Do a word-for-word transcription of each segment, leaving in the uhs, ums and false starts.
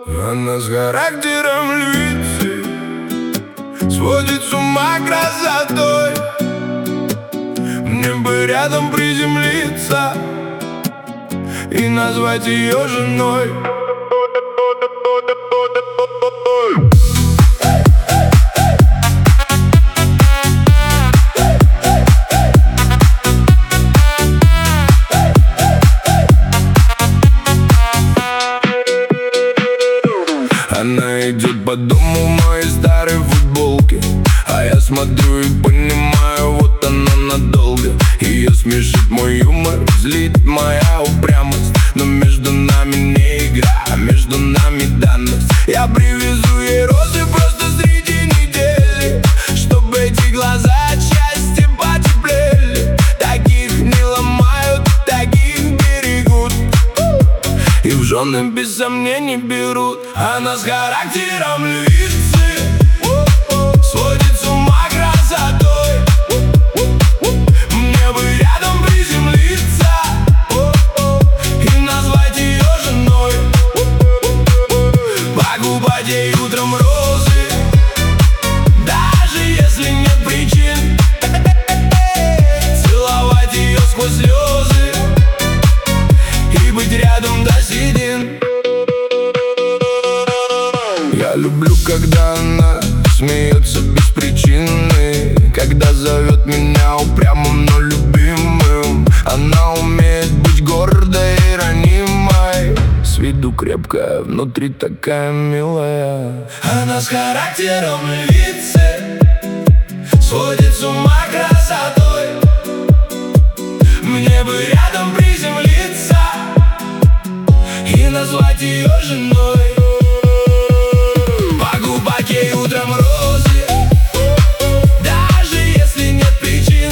Она с характером львицы, сводит с ума красотой. Мне бы рядом приземлиться и назвать ее женой. Она идет по дому в моей старой футболке, а я смотрю и понимаю, вот она надолго. Ее смешит мой юмор, злит моя упрямость, но между нами не игра, а между нами данность. Я привезу ей розы просто среди недели, чтобы эти глаза от счастья потеплели. Таких не ломают, таких берегут и в жены без сомнений берут. Она с характером львицы, сводит с ума красотой. Мне бы рядом приземлиться и назвать ее женой. Покупать ей утром розы, даже если нет причин. Целовать ее сквозь слезы и быть рядом до седин. Я люблю, когда она смеется без причины, когда зовет меня упрямым, но любимым. Она умеет быть гордой и ранимой, с виду крепкая, внутри такая милая. Она с характером львицы, сводит с ума красотой. Мне бы рядом приземлиться и назвать ее женой. Покупать ей утром розы, даже если нет причин.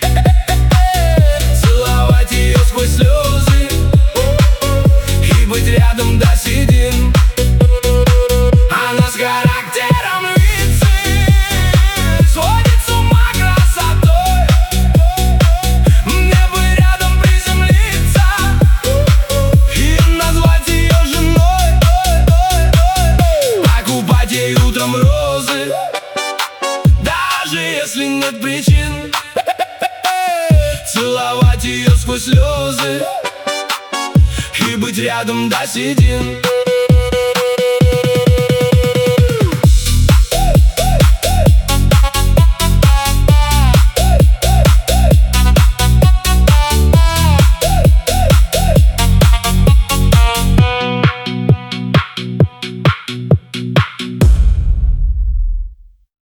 Целовать ее сквозь слезы и быть рядом до седин. Она с характером львицы, сводит с ума красотой. Мне бы рядом приземлиться и назвать ее женой. Покупать ей утром розы, даже если нет причин. Целовать ее сквозь слезы и быть рядом до седин.